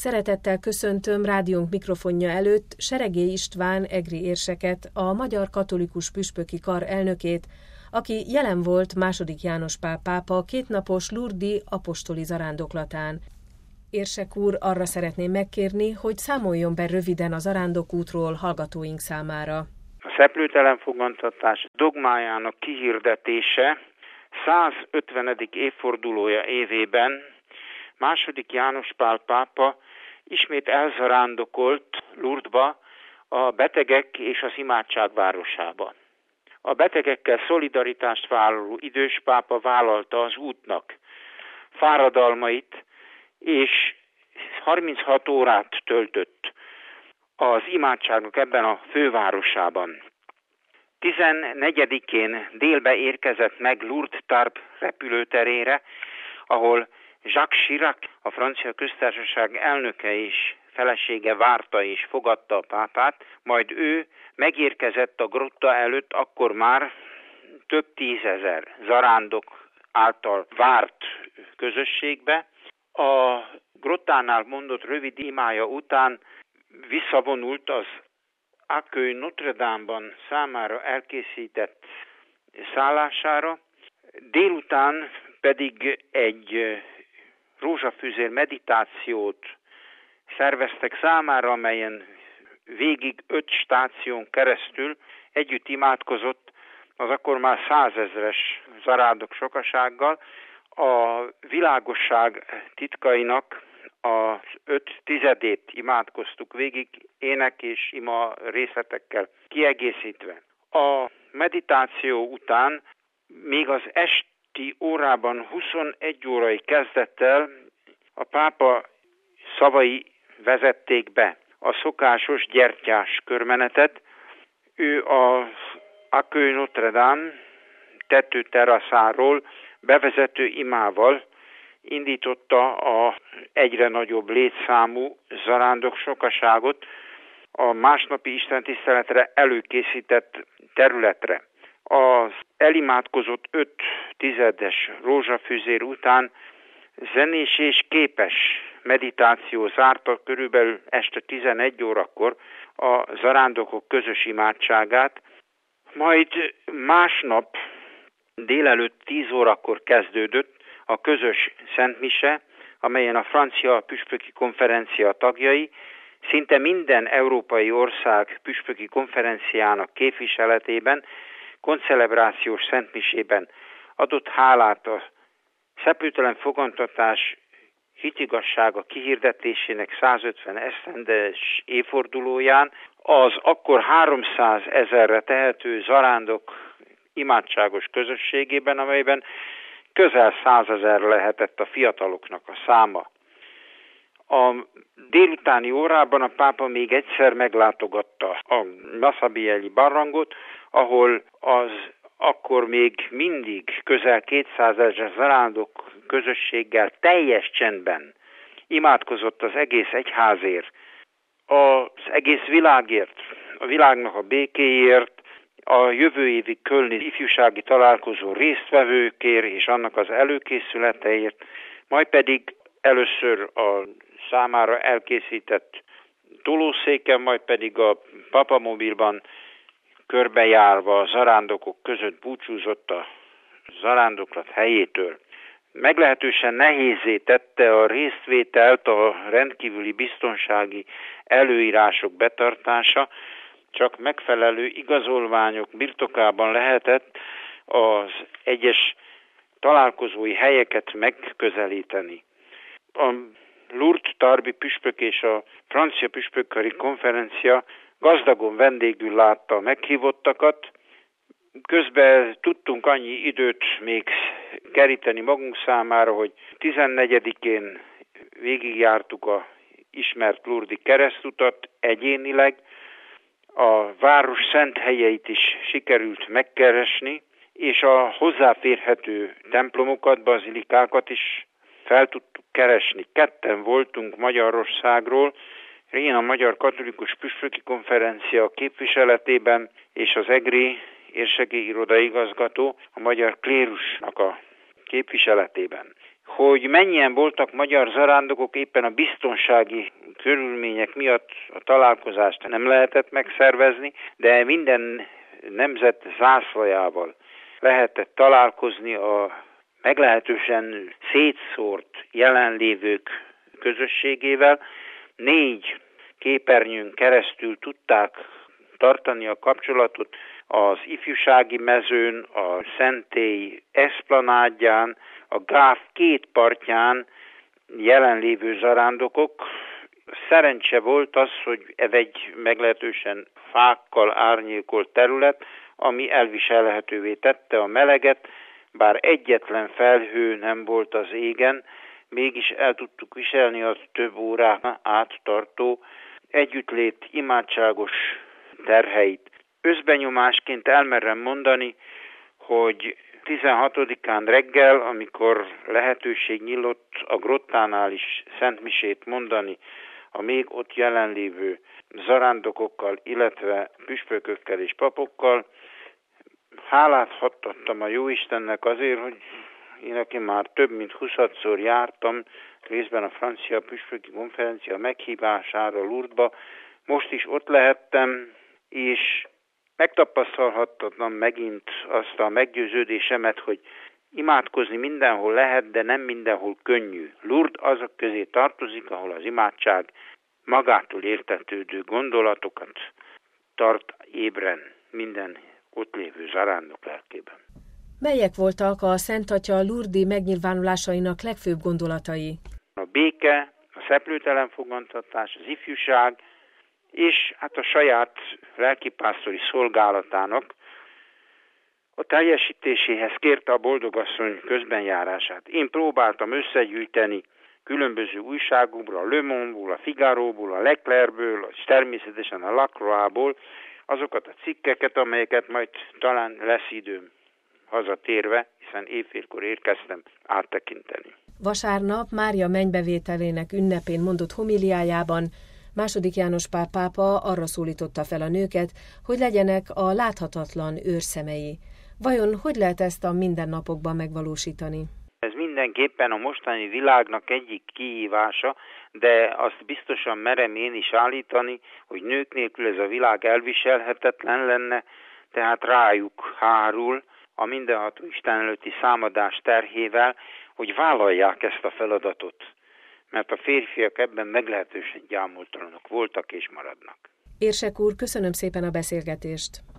Szeretettel köszöntöm rádiónk mikrofonja előtt Seregély István egri érseket, a Magyar Katolikus Püspöki Kar elnökét, aki jelen volt II. János Pál pápa kétnapos lourdesi apostoli zarándoklatán. Érsek úr, arra szeretném megkérni, hogy számoljon be röviden a zarándokútról hallgatóink számára. A szeplőtelen fogantatás dogmájának kihirdetése 150. évfordulója évében II. János Pál pápa ismét elzarándokolt Lourdesba, a betegek és az imádság városába. A betegekkel szolidaritást vállaló idős pápa vállalta az útnak fáradalmait, és 36 órát töltött az imádságnak ebben a fővárosában. 14-én délbe érkezett meg Lourdes Tarbes repülőterére, ahol Jacques Chirac, a francia köztársaság elnöke és felesége várta és fogadta a pápát, majd ő megérkezett a grotta előtt, akkor már több tízezer zarándok által várt közösségbe. A grottánál mondott rövid imája után visszavonult az Accueil Notre-Dame-ban számára elkészített szállására, délután pedig egy rózsafüzér meditációt szerveztek számára, amelyen végig 5 stáción keresztül együtt imádkozott az akkor már 100 000-es zarándok sokasággal. A világosság titkainak az 5 tizedét imádkoztuk végig, ének és ima részletekkel kiegészítve. A meditáció után még az esti órában 21 órai kezdettel a pápa szavai vezették be a szokásos gyertyás körmenetet. Ő az Accueil Notre-Dame tetőteraszáról bevezető imával indította a egyre nagyobb létszámú zarándok sokaságot a másnapi istentiszteletre előkészített területre. Az elimádkozott 5 tizedes rózsafüzér után zenés és képes meditáció zárta körülbelül este 11 órakor a zarándokok közös imádságát, majd másnap délelőtt 10 órakor kezdődött a közös szentmise, amelyen a francia püspöki konferencia tagjai szinte minden európai ország püspöki konferenciának képviseletében koncelebrációs szentmisében adott hálát a szeplőtelen fogantatás hitigassága kihirdetésének 150 esztendes évfordulóján az akkor 300 000-re tehető zarándok imádságos közösségében, amelyben közel 100 000 lehetett a fiataloknak a száma. A délutáni órában a pápa még egyszer meglátogatta a Massabielle barlangot, ahol az akkor még mindig közel 200 000 zarándok közösséggel teljes csendben imádkozott az egész egyházért, az egész világért, a világnak a békéért, a jövő évi kölni ifjúsági találkozó résztvevőkért és annak az előkészületeért, majd pedig először a számára elkészített tolószéken, majd pedig a papamobilban körbejárva a zarándokok között búcsúzott a zarándoklat helyétől. Meglehetősen nehézzé tette a résztvételt a rendkívüli biztonsági előírások betartása, csak megfelelő igazolványok birtokában lehetett az egyes találkozói helyeket megközelíteni. A Lourdes Tarbes püspök és a francia püspökkari konferencia gazdagon vendégül látta a meghívottakat. Közben tudtunk annyi időt még keríteni magunk számára, hogy 14-én végigjártuk a ismert lourdesi keresztutat egyénileg, a város szent helyeit is sikerült megkeresni, és a hozzáférhető templomokat, bazilikákat is fel tudtuk keresni. 2 voltunk Magyarországról, én a Magyar Katolikus Püspöki Konferencia képviseletében, és az egri érseki irodaigazgató a magyar klérusnak a képviseletében. Hogy mennyien voltak magyar zarándokok, éppen a biztonsági körülmények miatt a találkozást nem lehetett megszervezni, de minden nemzet zászlajával lehetett találkozni a meglehetősen szétszórt jelenlévők közösségével. 4 képernyőn keresztül tudták tartani a kapcsolatot az ifjúsági mezőn, a Szentély eszplanádján, a Gáv 2 partján jelenlévő zarándokok. Szerencse volt az, hogy ez egy meglehetősen fákkal árnyékolt terület, ami elviselhetővé tette a meleget, bár egyetlen felhő nem volt az égen, mégis el tudtuk viselni az több órán át tartó együttlét imádságos terheit. Összbenyomásként elmerem mondani, hogy 16-án reggel, amikor lehetőség nyílt a grottánál is szentmisét mondani a még ott jelenlévő zarándokokkal, illetve püspökökkel és papokkal, hálát adtam a Jóistennek azért, hogy én, aki már több mint 20-szor jártam, részben a francia püspöki konferencia meghívására Lourdesba, most is ott lehettem, és megtapasztalhattam megint azt a meggyőződésemet, hogy imádkozni mindenhol lehet, de nem mindenhol könnyű. Lourdes azok közé tartozik, ahol az imádság magától értetődő gondolatokat tart ébren minden ott lévő zarándok lelkében. Melyek voltak a Szent Atya lourdesi megnyilvánulásainak legfőbb gondolatai? A béke, a szeplőtelen fogantatás, az ifjúság, és hát a saját lelkipásztori szolgálatának a teljesítéséhez kérte a boldogasszony közbenjárását. Én próbáltam összegyűjteni különböző újságokból, a Le Monde-ból, a Figaróból, a Leclercből, és természetesen a Lacroixból azokat a cikkeket, amelyeket majd talán lesz időm hazatérve, hiszen éjfélkor érkeztem áttekinteni. Vasárnap Mária mennybevételének ünnepén mondott homiliájában II. János Pál pápa arra szólította fel a nőket, hogy legyenek a láthatatlan őrszemei. Vajon hogy lehet ezt a mindennapokban megvalósítani? Ez mindenképpen a mostani világnak egyik kihívása, de azt biztosan merem én is állítani, hogy nők nélkül ez a világ elviselhetetlen lenne, tehát rájuk hárul a mindenható Isten előtti számadás terhével, hogy vállalják ezt a feladatot, mert a férfiak ebben meglehetősen gyámoltalanok voltak és maradnak. Érsek úr, köszönöm szépen a beszélgetést!